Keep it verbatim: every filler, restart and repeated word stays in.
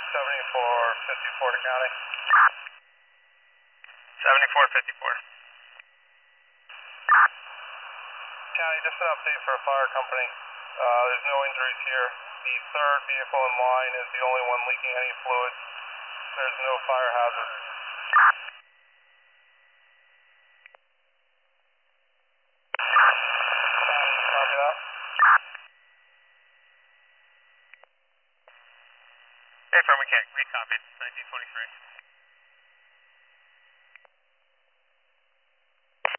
seventy-four fifty-four to county. seventy-four fifty-four. County, just an update for a fire company. Uh, there's no injuries here. The third vehicle in line is the only one leaking any fluids. There's no fire hazard. Copy that. Hey, Fire Mechanic, read copied, nineteen twenty-three.